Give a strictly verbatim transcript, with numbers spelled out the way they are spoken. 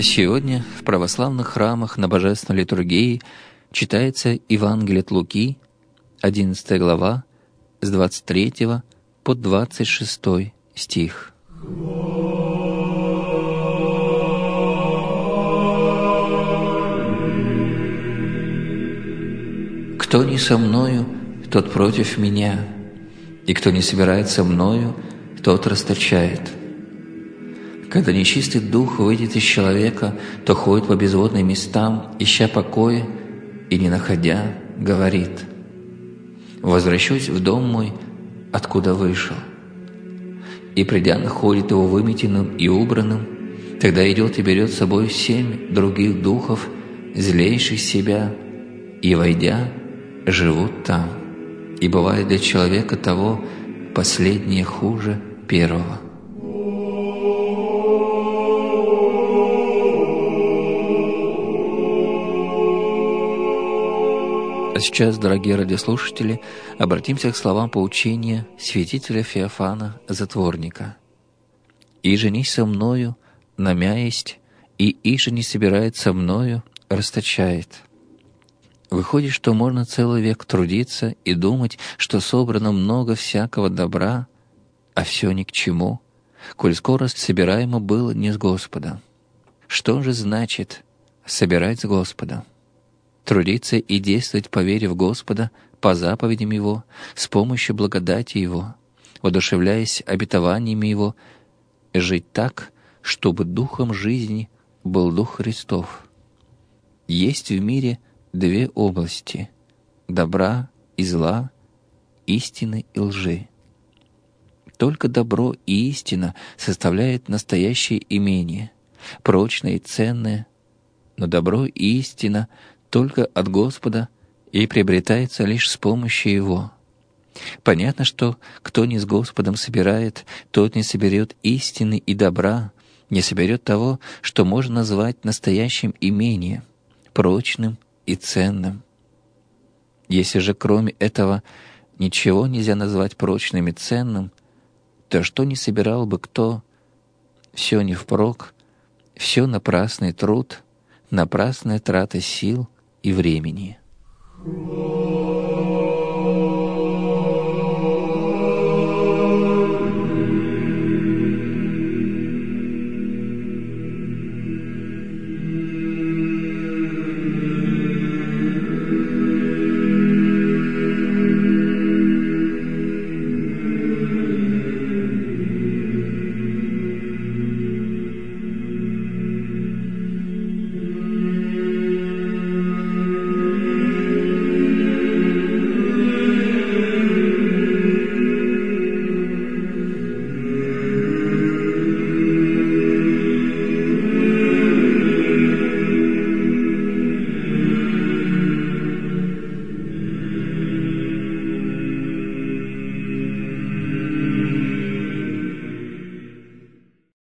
Сегодня в православных храмах на Божественной литургии читается Евангелие от Луки, одиннадцатая глава, с двадцать третьего по двадцать шестой стих. «Кто не со мною, тот против меня, и кто не собирает со мною, тот расточает. Когда нечистый дух выйдет из человека, то ходит по безводным местам, ища покоя, и, не находя, говорит: возвращусь в дом мой, откуда вышел. И, придя, находит его выметенным и убранным, тогда идет и берет с собой семь других духов, злейших себя, и, войдя, живут там. И бывает для человека того последнее хуже первого». А сейчас, дорогие радиослушатели, обратимся к словам поучения святителя Феофана Затворника. «Иже не со мною намяесть, и иже не собирает со мною, расточает». Выходит, что можно целый век трудиться и думать, что собрано много всякого добра, а все ни к чему, коль скоро собираемо было не с Господа. Что же значит собирать с Господа? Трудиться и действовать по вере в Господа, по заповедям Его, с помощью благодати Его, воодушевляясь обетованиями Его, жить так, чтобы духом жизни был Дух Христов. Есть в мире две области — добра и зла, истины и лжи. Только добро и истина составляют настоящее имение, прочное и ценное, но добро и истина только от Господа и приобретается лишь с помощью Его. Понятно, что кто не с Господом собирает, тот не соберет истины и добра, не соберет того, что можно назвать настоящим имением, прочным и ценным. Если же кроме этого ничего нельзя назвать прочным и ценным, то что не собирал бы кто, все не впрок, все напрасный труд, напрасная трата сил и времени.